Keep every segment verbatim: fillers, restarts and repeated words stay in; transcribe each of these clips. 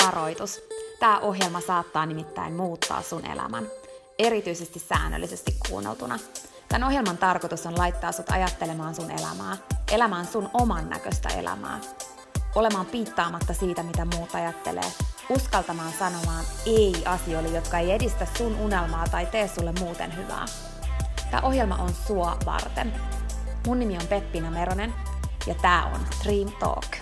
Varoitus. Tämä ohjelma saattaa nimittäin muuttaa sun elämän, erityisesti säännöllisesti kuunneltuna. Tämän ohjelman tarkoitus on laittaa sut ajattelemaan sun elämää, elämään sun oman näköistä elämää, olemaan piittaamatta siitä, mitä muut ajattelee, uskaltamaan sanomaan ei asioille, jotka ei edistä sun unelmaa tai tee sulle muuten hyvää. Tämä ohjelma on sua varten. Mun nimi on Peppina Meronen ja tää on Dream Talk.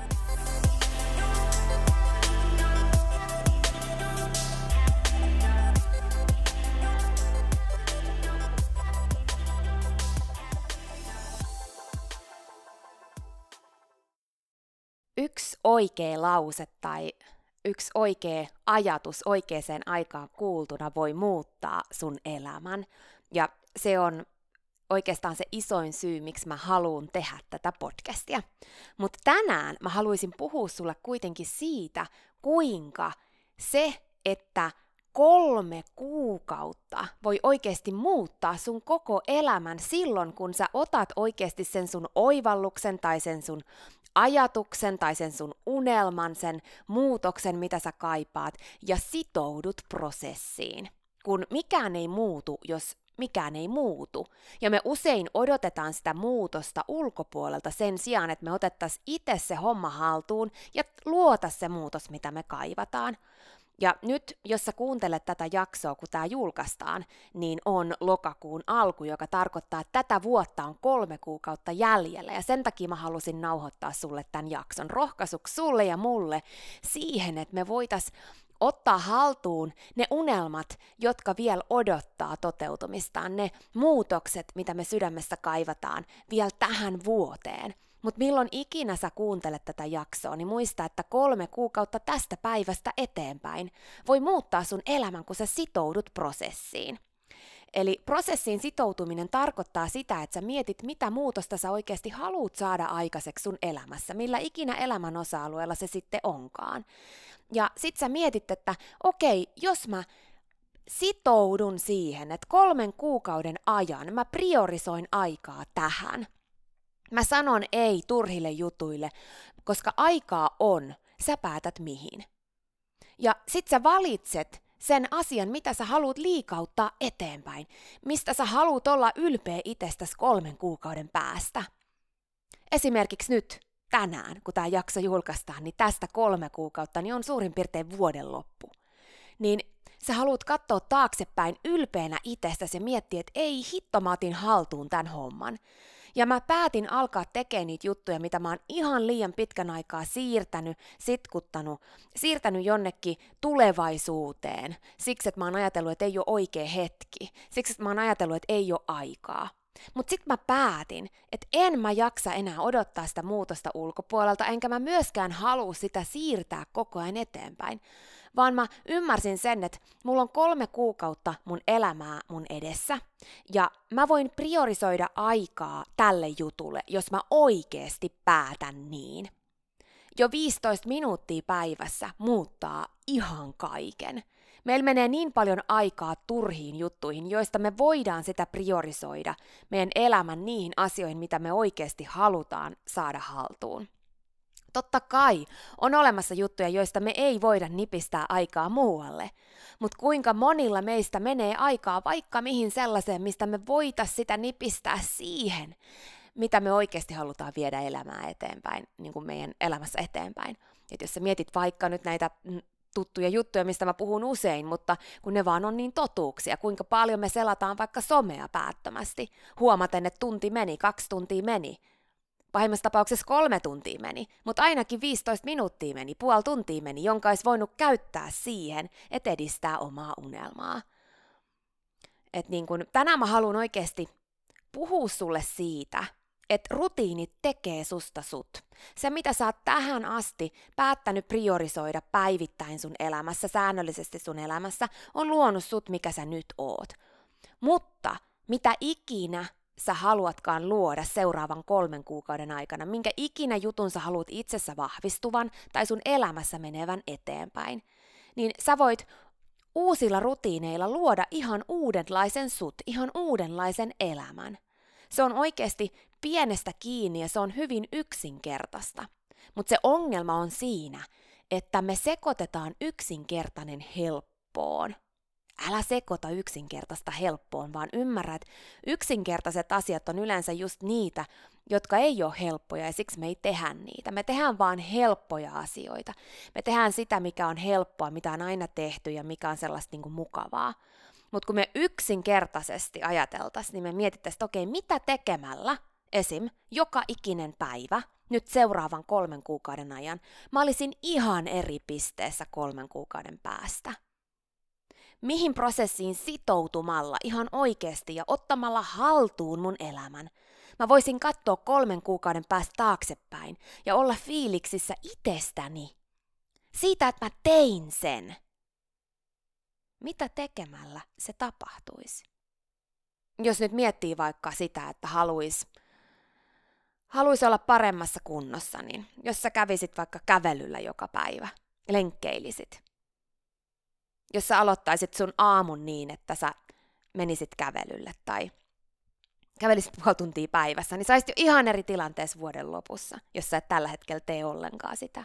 Yksi oikea lause tai yksi oikea ajatus oikeaan aikaan kuultuna voi muuttaa sun elämän. Ja se on oikeastaan se isoin syy, miksi mä haluan tehdä tätä podcastia. Mutta tänään mä haluaisin puhua sulle kuitenkin siitä, kuinka se, että kolme kuukautta voi oikeasti muuttaa sun koko elämän silloin, kun sä otat oikeasti sen sun oivalluksen tai sen sun ajatuksen tai sen sun unelman, sen muutoksen, mitä sä kaipaat, ja sitoudut prosessiin. Kun mikään ei muutu, jos mikään ei muutu. Ja me usein odotetaan sitä muutosta ulkopuolelta sen sijaan, että me otettaisiin itse se homma haltuun ja luota se muutos, mitä me kaivataan. Ja nyt, jos sä kuuntelet tätä jaksoa, kun tää julkaistaan, niin on lokakuun alku, joka tarkoittaa, että tätä vuotta on kolme kuukautta jäljellä. Ja sen takia mä halusin nauhoittaa sulle tämän jakson rohkaisuksi sulle ja mulle siihen, että me voitais ottaa haltuun ne unelmat, jotka vielä odottaa toteutumistaan, ne muutokset, mitä me sydämessä kaivataan vielä tähän vuoteen. Mutta milloin ikinä sä kuuntelet tätä jaksoa, niin muista, että kolme kuukautta tästä päivästä eteenpäin voi muuttaa sun elämän, kun sä sitoudut prosessiin. Eli prosessiin sitoutuminen tarkoittaa sitä, että sä mietit, mitä muutosta sä oikeasti haluat saada aikaiseksi sun elämässä, millä ikinä elämän osa-alueella se sitten onkaan. Ja sit sä mietit, että okei, jos mä sitoudun siihen, että kolmen kuukauden ajan mä priorisoin aikaa tähän. Mä sanon ei turhille jutuille, koska aikaa on, sä päätät mihin. Ja sit sä valitset sen asian, mitä sä haluat liikauttaa eteenpäin, mistä sä haluat olla ylpeä itsestäsi kolmen kuukauden päästä. Esimerkiksi nyt, tänään, kun tää jakso julkaistaan, niin tästä kolme kuukautta niin on suurin piirtein vuoden loppu. Niin sä haluat katsoa taaksepäin ylpeänä itsestäsi ja miettiä, että ei hitto, mä otin haltuun tämän homman. Ja mä päätin alkaa tekemään niitä juttuja, mitä mä oon ihan liian pitkän aikaa siirtänyt, sitkuttanut, siirtänyt jonnekin tulevaisuuteen. Siksi, että mä oon ajatellut, että ei ole oikea hetki. Siksi, että mä oon ajatellut, että ei ole aikaa. Mutta sitten mä päätin, että en mä jaksa enää odottaa sitä muutosta ulkopuolelta, enkä mä myöskään halua sitä siirtää koko ajan eteenpäin. Vaan mä ymmärsin sen, että mulla on kolme kuukautta mun elämää mun edessä, ja mä voin priorisoida aikaa tälle jutulle, jos mä oikeasti päätän niin. Jo viisitoista minuuttia päivässä muuttaa ihan kaiken. Meillä menee niin paljon aikaa turhiin juttuihin, joista me voidaan sitä priorisoida meidän elämän niihin asioihin, mitä me oikeasti halutaan saada haltuun. Totta kai on olemassa juttuja, joista me ei voida nipistää aikaa muualle, mutta kuinka monilla meistä menee aikaa vaikka mihin sellaiseen, mistä me voitaisiin sitä nipistää siihen, mitä me oikeasti halutaan viedä elämää eteenpäin, niin kuin meidän elämässä eteenpäin. Et jos sä mietit vaikka nyt näitä tuttuja juttuja, mistä mä puhun usein, mutta kun ne vaan on niin totuuksia, kuinka paljon me selataan vaikka somea päättömästi, huomaten, että tunti meni, kaksi tuntia meni, pahimmassa tapauksessa kolme tuntia meni, mutta ainakin viisitoista minuuttia meni, puoli tuntia meni, jonka olisi voinut käyttää siihen, että edistää omaa unelmaa. Et niin kun, tänään mä haluan oikeasti puhua sulle siitä, että rutiinit tekee susta sut. Se, mitä sä oot tähän asti päättänyt priorisoida päivittäin sun elämässä, säännöllisesti sun elämässä, on luonut sut, mikä sä nyt oot. Mutta mitä ikinä sä haluatkaan luoda seuraavan kolmen kuukauden aikana, minkä ikinä jutun sä haluat itsessä vahvistuvan tai sun elämässä menevän eteenpäin, niin sä voit uusilla rutiineilla luoda ihan uudenlaisen sut, ihan uudenlaisen elämän. Se on oikeasti pienestä kiinni ja se on hyvin yksinkertaista. Mutta se ongelma on siinä, että me sekoitetaan yksinkertainen helppoon. Älä sekoita yksinkertaista helppoon, vaan ymmärrä, että yksinkertaiset asiat on yleensä just niitä, jotka ei ole helppoja ja siksi me ei tehdä niitä. Me tehdään vaan helppoja asioita. Me tehdään sitä, mikä on helppoa, mitä on aina tehty ja mikä on sellaista niin kuin mukavaa. Mutta kun me yksinkertaisesti ajateltaisiin, niin me mietittäisiin, että okei, mitä tekemällä esim. Joka ikinen päivä, nyt seuraavan kolmen kuukauden ajan, mä olisin ihan eri pisteessä kolmen kuukauden päästä. Mihin prosessiin sitoutumalla ihan oikeasti ja ottamalla haltuun mun elämän, mä voisin katsoa kolmen kuukauden päästä taaksepäin ja olla fiiliksissä itsestäni. Siitä, että mä tein sen. Mitä tekemällä se tapahtuisi? Jos nyt miettii vaikka sitä, että haluaisi haluais olla paremmassa kunnossa, niin jos sä kävisit vaikka kävelyllä joka päivä, lenkkeilisit. Jos sä aloittaisit sun aamun niin, että sä menisit kävelylle tai kävelisit puoli tuntia päivässä, niin sä olisit jo ihan eri tilanteessa vuoden lopussa, jos sä et tällä hetkellä tee ollenkaan sitä.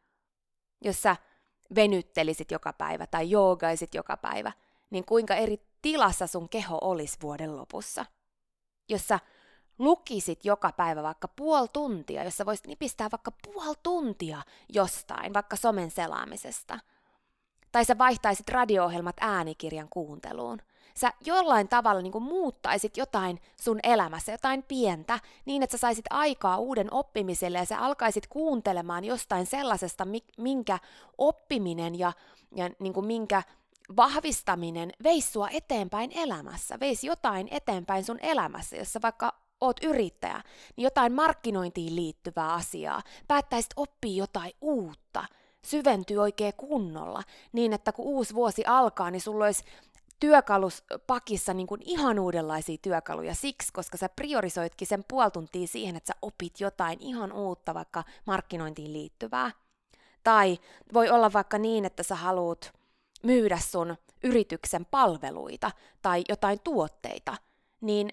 Jos sä venyttelisit joka päivä tai joogaisit joka päivä, niin kuinka eri tilassa sun keho olisi vuoden lopussa. Jos sä lukisit joka päivä vaikka puoli tuntia, jos sä voisit nipistää vaikka puoli tuntia jostain, vaikka somen selaamisesta, tai sä vaihtaisit radio-ohjelmat äänikirjan kuunteluun. Sä jollain tavalla niin kuin muuttaisit jotain sun elämässä, jotain pientä, niin että sä saisit aikaa uuden oppimiselle ja sä alkaisit kuuntelemaan jostain sellaisesta, minkä oppiminen ja, ja niin kuin minkä vahvistaminen veisi sua eteenpäin elämässä, veisi jotain eteenpäin sun elämässä, jos sä vaikka oot yrittäjä, niin jotain markkinointiin liittyvää asiaa, päättäisit oppia jotain uutta, syventyy oikein kunnolla, niin että kun uusi vuosi alkaa, niin sulla olisi työkaluspakissa niin kuin ihan uudenlaisia työkaluja siksi, koska sä priorisoitkin sen puoli tuntia siihen, että sä opit jotain ihan uutta, vaikka markkinointiin liittyvää. Tai voi olla vaikka niin, että sä haluat myydä sun yrityksen palveluita tai jotain tuotteita, niin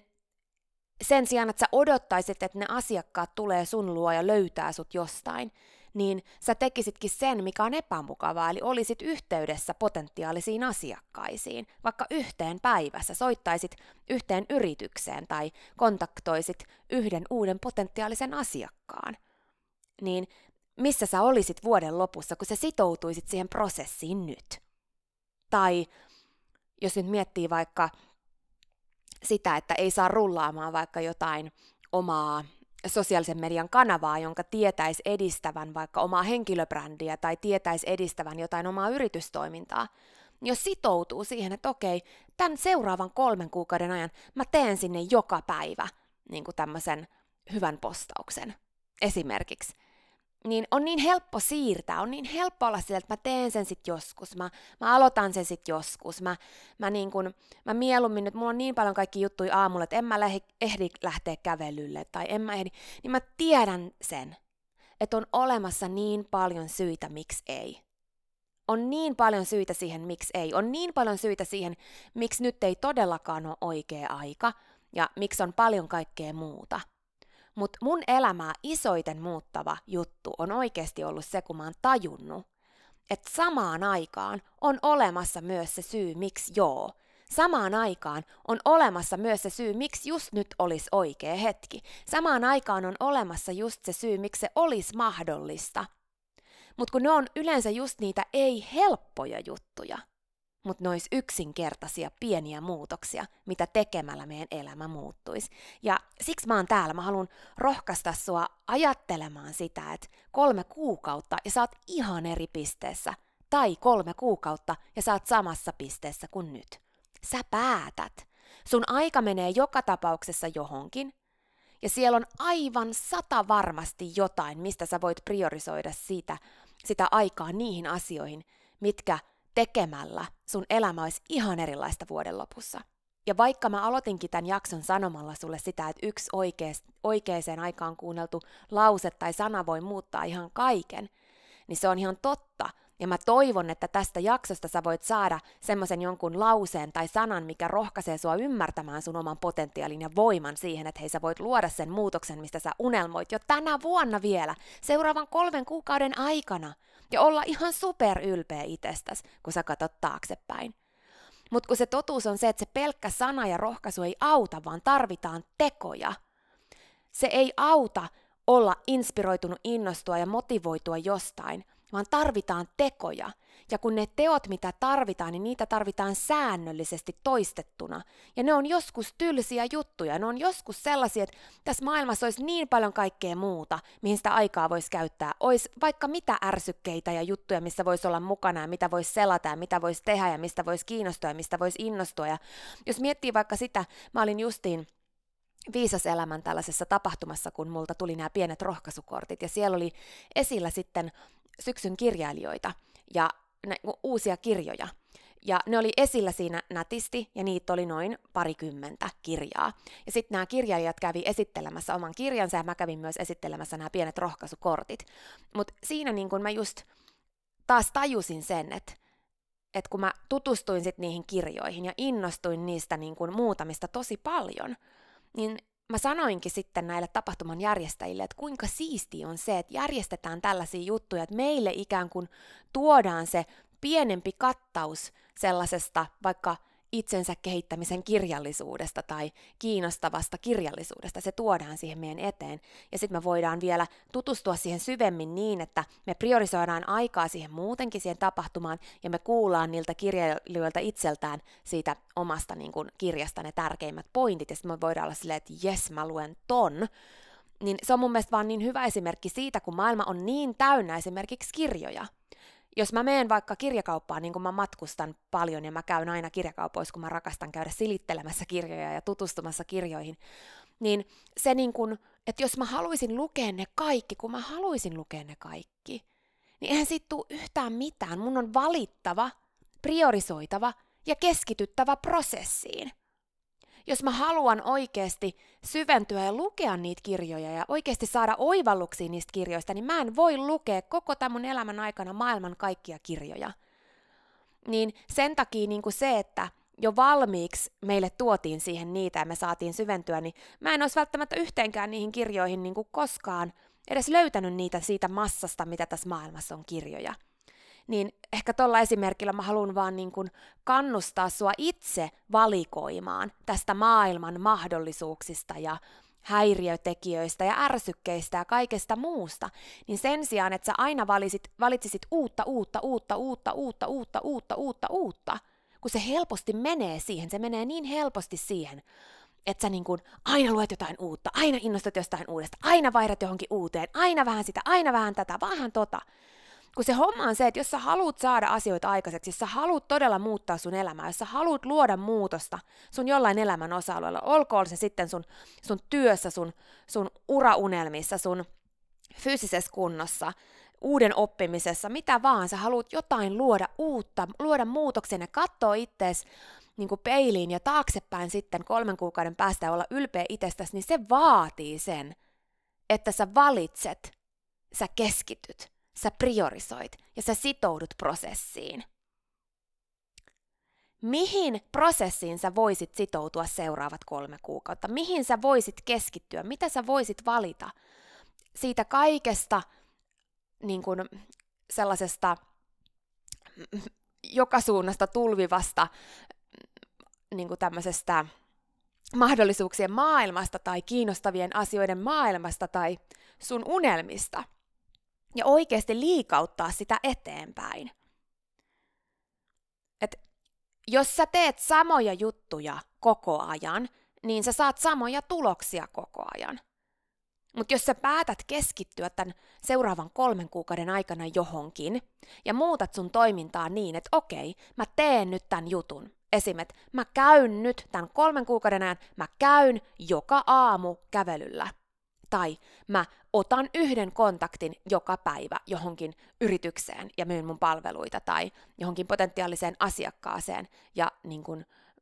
sen sijaan, että sä odottaisit, että ne asiakkaat tulee sun luo ja löytää sut jostain, niin sä tekisitkin sen, mikä on epämukavaa, eli olisit yhteydessä potentiaalisiin asiakkaisiin, vaikka yhteen päivässä, soittaisit yhteen yritykseen tai kontaktoisit yhden uuden potentiaalisen asiakkaan. Niin missä sä olisit vuoden lopussa, kun sä sitoutuisit siihen prosessiin nyt? Tai jos nyt miettii vaikka sitä, että ei saa rullaamaan vaikka jotain omaa sosiaalisen median kanavaa, jonka tietäisi edistävän vaikka omaa henkilöbrändiä tai tietäisi edistävän jotain omaa yritystoimintaa, jos sitoutuu siihen, että okei, tämän seuraavan kolmen kuukauden ajan mä teen sinne joka päivä niin kuin tämmöisen hyvän postauksen esimerkiksi, niin on niin helppo siirtää, on niin helppo olla sillä, että mä teen sen sit joskus, mä, mä aloitan sen sit joskus, mä, mä, niin kun, mä mieluummin nyt, mulla on niin paljon kaikki juttuja aamulla, että en mä lähe, ehdi lähteä kävelylle tai en mä ehdi, niin mä tiedän sen, että on olemassa niin paljon syitä, miksi ei. On niin paljon syitä siihen, miksi ei. On niin paljon syitä siihen, miksi nyt ei todellakaan ole oikea aika ja miksi on paljon kaikkea muuta. Mutta mun elämää isoiten muuttava juttu on oikeasti ollut se, kun mä oon tajunnut, että samaan aikaan on olemassa myös se syy, miksi joo. Samaan aikaan on olemassa myös se syy, miksi just nyt olisi oikea hetki. Samaan aikaan on olemassa just se syy, miksi se olisi mahdollista. Mutta kun ne on yleensä just niitä ei-helppoja juttuja, mutta ne olisi yksinkertaisia pieniä muutoksia, mitä tekemällä meidän elämä muuttuisi. Ja siksi mä oon täällä, mä haluan rohkaista sua ajattelemaan sitä, että kolme kuukautta ja sä oot ihan eri pisteessä, tai kolme kuukautta ja sä oot samassa pisteessä kuin nyt. Sä päätät. Sun aika menee joka tapauksessa johonkin, ja siellä on aivan sata varmasti jotain, mistä sä voit priorisoida sitä, sitä aikaa niihin asioihin, mitkä tekemällä sun elämä olisi ihan erilaista vuoden lopussa. Ja vaikka mä aloitinkin tämän jakson sanomalla sulle sitä, että yksi oikeas, oikeaan aikaan kuunneltu lause tai sana voi muuttaa ihan kaiken, niin se on ihan totta, Ja mä toivon, että tästä jaksosta sä voit saada semmoisen jonkun lauseen tai sanan, mikä rohkaisee sua ymmärtämään sun oman potentiaalin ja voiman siihen, että hei sä voit luoda sen muutoksen, mistä sä unelmoit jo tänä vuonna vielä, seuraavan kolmen kuukauden aikana, ja olla ihan super ylpeä itsestäsi, kun sä katot taaksepäin. Mutta kun se totuus on se, että se pelkkä sana ja rohkaisu ei auta, vaan tarvitaan tekoja. Se ei auta olla inspiroitunut, innostua ja motivoitua jostain, vaan tarvitaan tekoja. Ja kun ne teot, mitä tarvitaan, niin niitä tarvitaan säännöllisesti toistettuna. Ja ne on joskus tylsiä juttuja, ne on joskus sellaisia, että tässä maailmassa olisi niin paljon kaikkea muuta, mihin sitä aikaa voisi käyttää. Olisi vaikka mitä ärsykkeitä ja juttuja, missä voisi olla mukana ja mitä voisi selata ja mitä voisi tehdä ja mistä voisi kiinnostua ja mistä voisi innostua. Ja jos miettii vaikka sitä, mä olin justiin Viisas elämän tällaisessa tapahtumassa, kun multa tuli nämä pienet rohkaisukortit, ja siellä oli esillä sitten syksyn kirjailijoita ja ne, uusia kirjoja. Ja ne oli esillä siinä nätisti, ja niitä oli noin parikymmentä kirjaa. Ja sitten nämä kirjailijat kävi esittelemässä oman kirjansa, ja mä kävin myös esittelemässä nämä pienet rohkaisukortit. Mutta siinä niin kun mä just taas tajusin sen, että et kun mä tutustuin sit niihin kirjoihin ja innostuin niistä niin kun muutamista tosi paljon, niin mä sanoinkin sitten näille tapahtuman järjestäjille, että kuinka siistiä on se, että järjestetään tällaisia juttuja, että meille ikään kuin tuodaan se pienempi kattaus sellaisesta vaikka itsensä kehittämisen kirjallisuudesta tai kiinnostavasta kirjallisuudesta, se tuodaan siihen meidän eteen. Ja sitten me voidaan vielä tutustua siihen syvemmin niin, että me priorisoidaan aikaa siihen muutenkin siihen tapahtumaan, ja me kuullaan niiltä kirjailijoilta itseltään siitä omasta niin kun, kirjasta ne tärkeimmät pointit, ja sitten me voidaan olla silleen, että jes, mä luen ton. Niin se on mun mielestä vaan niin hyvä esimerkki siitä, kun maailma on niin täynnä esimerkiksi kirjoja. Jos mä menen vaikka kirjakauppaan, niin kun mä matkustan paljon ja mä käyn aina kirjakaupoissa, kun mä rakastan käydä silittelemässä kirjoja ja tutustumassa kirjoihin, niin se niin kun, että jos mä haluaisin lukea ne kaikki, kun mä haluaisin lukea ne kaikki, niin eihän siitä tule yhtään mitään. Mun on valittava, priorisoitava ja keskityttävä prosessiin. Jos mä haluan oikeasti syventyä ja lukea niitä kirjoja ja oikeasti saada oivalluksia niistä kirjoista, niin mä en voi lukea koko tämän mun elämän aikana maailman kaikkia kirjoja. Niin sen takia niin kuin se, että jo valmiiksi meille tuotiin siihen niitä ja me saatiin syventyä, niin mä en olisi välttämättä yhteenkään niihin kirjoihin niin kuin koskaan edes löytänyt niitä siitä massasta, mitä tässä maailmassa on kirjoja. Niin ehkä tuolla esimerkillä mä haluan vaan niin kuin kannustaa sua itse valikoimaan tästä maailman mahdollisuuksista ja häiriötekijöistä ja ärsykkeistä ja kaikesta muusta, niin sen sijaan, että sä aina valitsit, valitsisit uutta, uutta, uutta, uutta, uutta, uutta, uutta, uutta, uutta, kun se helposti menee siihen, se menee niin helposti siihen, että sä niin kuin aina luet jotain uutta, aina innostut jostain uudesta, aina vaihdat johonkin uuteen, aina vähän sitä, aina vähän tätä, vähän tota. Kun se homma on se, että jos sä haluat saada asioita aikaiseksi, jos sä haluat todella muuttaa sun elämää, jos sä haluat luoda muutosta sun jollain elämän osa-alueella, olkoon se sitten sun, sun työssä, sun, sun uraunelmissa, sun fyysisessä kunnossa, uuden oppimisessa, mitä vaan, sä haluat jotain luoda uutta, luoda muutoksen ja katsoa ittees niin kuin peiliin ja taaksepäin sitten kolmen kuukauden päästä ja olla ylpeä itsestäsi, niin se vaatii sen, että sä valitset, sä keskityt. Sä priorisoit ja sä sitoudut prosessiin. Mihin prosessiin sä voisit sitoutua seuraavat kolme kuukautta? Mihin sä voisit keskittyä? Mitä sä voisit valita siitä kaikesta niin kuin sellaisesta joka suunnasta tulvivasta niin kuin tämmöisestä mahdollisuuksien maailmasta tai kiinnostavien asioiden maailmasta tai sun unelmista? Ja oikeasti liikauttaa sitä eteenpäin. Et jos sä teet samoja juttuja koko ajan, niin sä saat samoja tuloksia koko ajan. Mutta jos sä päätät keskittyä tämän seuraavan kolmen kuukauden aikana johonkin ja muutat sun toimintaa niin, että okei, mä teen nyt tämän jutun. Esimerkiksi mä käyn nyt tämän kolmen kuukauden ajan, mä käyn joka aamu kävelyllä. Tai mä otan yhden kontaktin joka päivä johonkin yritykseen ja myyn mun palveluita tai johonkin potentiaaliseen asiakkaaseen ja niin kun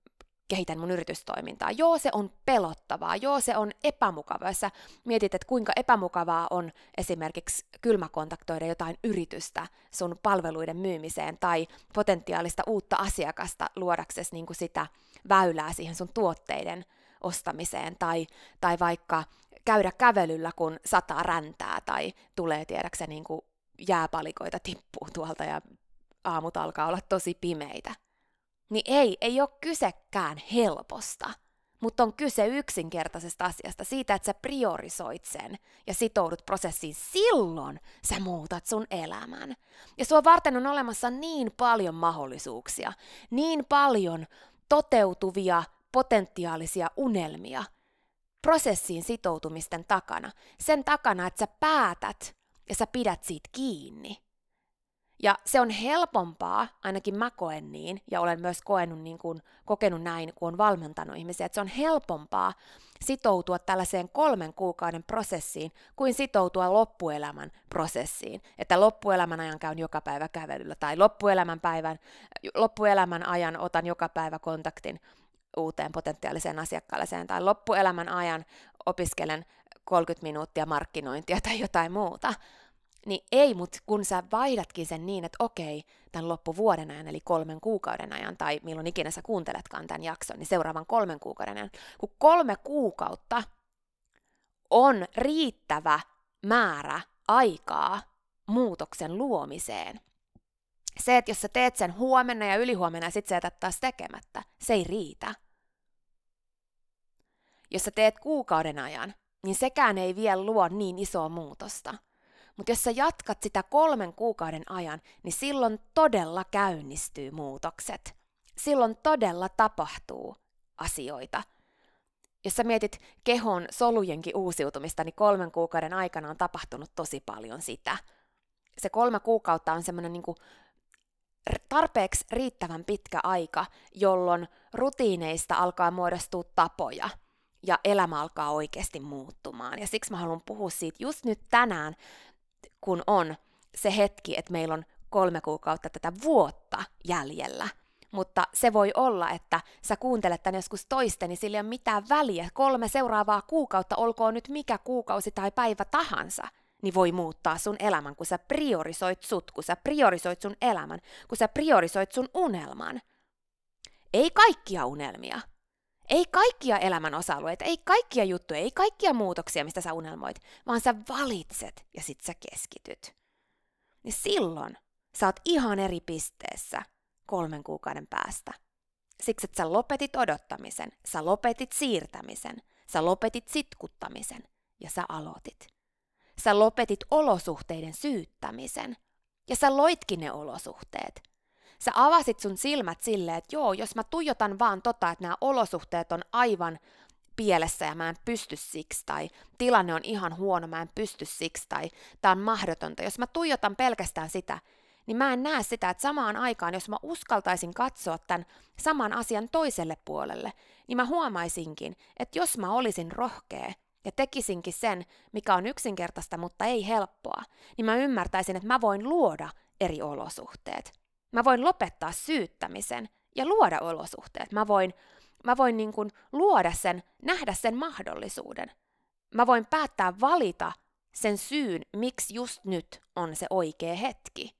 kehitän mun yritystoimintaa. Joo, se on pelottavaa, joo, se on epämukavaa. Jos sä mietit, että kuinka epämukavaa on esimerkiksi kylmäkontaktoida jotain yritystä sun palveluiden myymiseen tai potentiaalista uutta asiakasta luodaksesi niin kuin sitä väylää siihen sun tuotteiden ostamiseen tai, tai vaikka käydä kävelyllä, kun sataa räntää tai tulee tiedäksä niin kuin jääpalikoita tippuu tuolta ja aamut alkaa olla tosi pimeitä. Niin ei, ei ole kysekään helposta, mutta on kyse yksinkertaisesta asiasta, siitä, että sä priorisoit sen ja sitoudut prosessiin, silloin sä muutat sun elämän. Ja sua varten on olemassa niin paljon mahdollisuuksia, niin paljon toteutuvia potentiaalisia unelmia prosessiin sitoutumisten takana, sen takana, että sä päätät ja sä pidät siitä kiinni. Ja se on helpompaa, ainakin mä koen niin, ja olen myös koenut, niin kuin, kokenut näin, kun on valmentanut ihmisiä, että se on helpompaa sitoutua tällaiseen kolmen kuukauden prosessiin, kuin sitoutua loppuelämän prosessiin. Että loppuelämän ajan käyn joka päivä kävelyllä, tai loppuelämän, päivän, loppuelämän ajan otan joka päivä kontaktin uuteen potentiaaliseen asiakkaaseen, tai loppuelämän ajan opiskelen kolmekymmentä minuuttia markkinointia tai jotain muuta. Niin ei, mutta kun sä vaihdatkin sen niin, että okei, tämän loppuvuoden ajan, eli kolmen kuukauden ajan, tai milloin ikinä sä kuunteletkaan tämän jakson, niin seuraavan kolmen kuukauden ajan, kun kolme kuukautta on riittävä määrä aikaa muutoksen luomiseen. Se, että jos sä teet sen huomenna ja ylihuomenna ja sit sä jätät taas tekemättä, se ei riitä. Jos sä teet kuukauden ajan, niin sekään ei vielä luo niin isoa muutosta. Mutta jos sä jatkat sitä kolmen kuukauden ajan, niin silloin todella käynnistyy muutokset. Silloin todella tapahtuu asioita. Jos sä mietit kehon solujenkin uusiutumista, niin kolmen kuukauden aikana on tapahtunut tosi paljon sitä. Se kolme kuukautta on semmoinen niinku tarpeeksi riittävän pitkä aika, jolloin rutiineista alkaa muodostua tapoja ja elämä alkaa oikeasti muuttumaan. Ja siksi mä haluan puhua siitä just nyt tänään, kun on se hetki, että meillä on kolme kuukautta tätä vuotta jäljellä. Mutta se voi olla, että sä kuuntelet tän joskus toisten, niin sillä ei ole mitään väliä. Kolme seuraavaa kuukautta, olkoon nyt mikä kuukausi tai päivä tahansa, niin voi muuttaa sun elämän, kun sä priorisoit sut, kun sä priorisoit sun elämän, kun sä priorisoit sun unelman. Ei kaikkia unelmia. Ei kaikkia elämän osa-alueita, ei kaikkia juttuja, ei kaikkia muutoksia, mistä sä unelmoit, vaan sä valitset ja sit sä keskityt. Ja silloin sä oot ihan eri pisteessä kolmen kuukauden päästä. Siksi, että sä lopetit odottamisen, sä lopetit siirtämisen, sä lopetit sitkuttamisen ja sä aloitit. Sä lopetit olosuhteiden syyttämisen ja sä loitkin ne olosuhteet. Sä avasit sun silmät silleen, että joo, jos mä tuijotan vaan tota, että nämä olosuhteet on aivan pielessä ja mä en pysty siksi, tai tilanne on ihan huono, mä en pysty siksi, tai tää on mahdotonta. Jos mä tuijotan pelkästään sitä, niin mä en näe sitä, että samaan aikaan, jos mä uskaltaisin katsoa tämän saman asian toiselle puolelle, niin mä huomaisinkin, että jos mä olisin rohkea ja tekisinkin sen, mikä on yksinkertaista, mutta ei helppoa, niin mä ymmärtäisin, että mä voin luoda eri olosuhteet. Mä voin lopettaa syyttämisen ja luoda olosuhteet. Mä voin, mä voin niin kuin luoda sen, nähdä sen mahdollisuuden. Mä voin päättää valita sen syyn, miksi just nyt on se oikea hetki.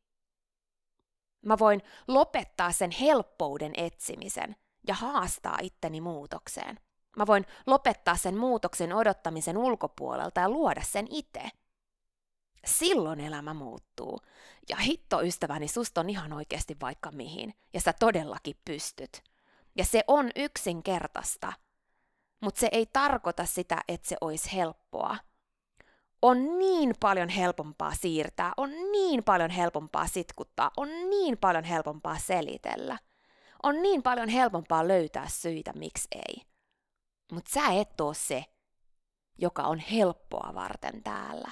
Mä voin lopettaa sen helppouden etsimisen ja haastaa itteni muutokseen. Mä voin lopettaa sen muutoksen odottamisen ulkopuolelta ja luoda sen itse. Silloin elämä muuttuu. Ja hitto ystäväni, susta on ihan oikeasti vaikka mihin. Ja sä todellakin pystyt. Ja se on yksinkertaista. Mutta se ei tarkoita sitä, että se olisi helppoa. On niin paljon helpompaa siirtää, on niin paljon helpompaa sitkuttaa, on niin paljon helpompaa selitellä. On niin paljon helpompaa löytää syitä, miksi ei. Mutta sä et oo se, joka on helppoa varten täällä.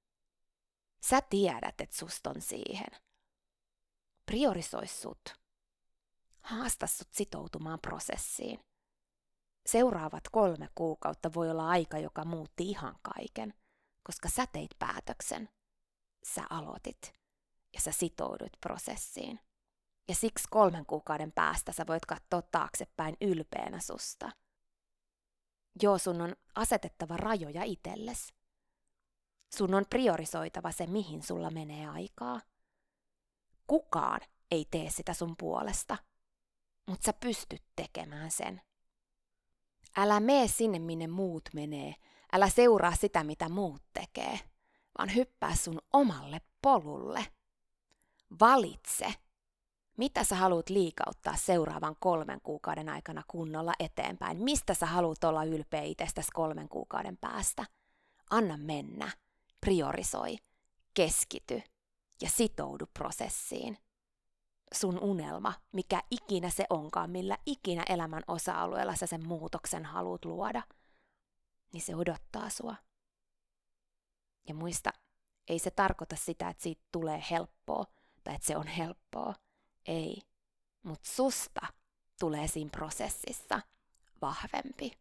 Sä tiedät, että susta on siihen. Priorisoi sut. Haasta sut sitoutumaan prosessiin. Seuraavat kolme kuukautta voi olla aika, joka muutti ihan kaiken, koska sä teit päätöksen. Sä aloitit ja sä sitoudut prosessiin. Ja siksi kolmen kuukauden päästä sä voit katsoa taaksepäin ylpeänä susta. Joo, sun on asetettava rajoja itsellesi. Sun on priorisoitava se, mihin sulla menee aikaa. Kukaan ei tee sitä sun puolesta, mutta sä pystyt tekemään sen. Älä mene sinne, minne muut menee. Älä seuraa sitä, mitä muut tekee, vaan hyppää sun omalle polulle. Valitse, mitä sä haluat liikauttaa seuraavan kolmen kuukauden aikana kunnolla eteenpäin. Mistä sä haluat olla ylpeä itsestäsi kolmen kuukauden päästä. Anna mennä, priorisoi, keskity ja sitoudu prosessiin. Sun unelma, mikä ikinä se onkaan, millä ikinä elämän osa-alueella sä sen muutoksen haluat luoda, niin se odottaa sua. Ja muista, ei se tarkoita sitä, että siitä tulee helppoa tai että se on helppoa. Ei, mutta susta tulee siinä prosessissa vahvempi.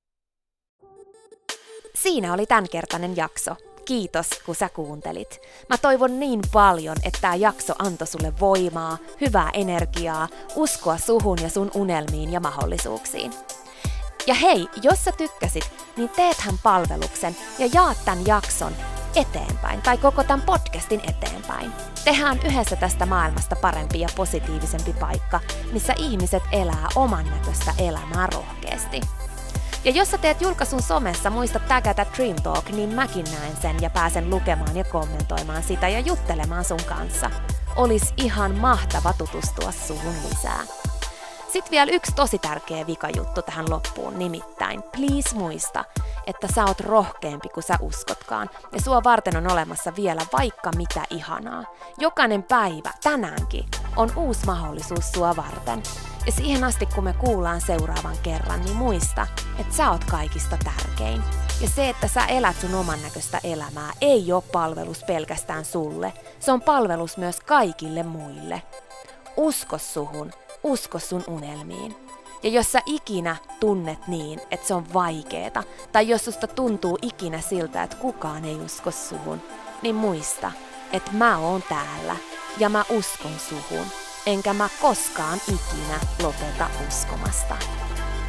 Siinä oli tämänkertainen jakso. Kiitos, kun sä kuuntelit. Mä toivon niin paljon, että tää jakso antoi sulle voimaa, hyvää energiaa, uskoa suhun ja sun unelmiin ja mahdollisuuksiin. Ja hei, jos sä tykkäsit, niin teethän palveluksen ja jaat tän jakson eteenpäin tai koko tämän podcastin eteenpäin. Tehdään yhdessä tästä maailmasta parempi ja positiivisempi paikka, missä ihmiset elää oman näköistä elämää rohkeasti. Ja jos sä teet julkaisun somessa, muista tägätä Dream Talk, niin mäkin näen sen ja pääsen lukemaan ja kommentoimaan sitä ja juttelemaan sun kanssa. Olis ihan mahtava tutustua suhun lisää. Sitten vielä yksi tosi tärkeä vikajuttu tähän loppuun, nimittäin please muista, että sä oot rohkeampi kuin sä uskotkaan, ja sua varten on olemassa vielä vaikka mitä ihanaa. Jokainen päivä, tänäänkin, on uusi mahdollisuus sua varten. Ja siihen asti, kun me kuullaan seuraavan kerran, niin muista, että sä oot kaikista tärkein. Ja se, että sä elät sun oman näköistä elämää, ei ole palvelus pelkästään sulle. Se on palvelus myös kaikille muille. Usko suhun, usko sun unelmiin. Ja jos sä ikinä tunnet niin, että se on vaikeeta, tai jos susta tuntuu ikinä siltä, että kukaan ei usko suhun, niin muista, että mä oon täällä ja mä uskon suhun, enkä mä koskaan ikinä lopeta uskomasta.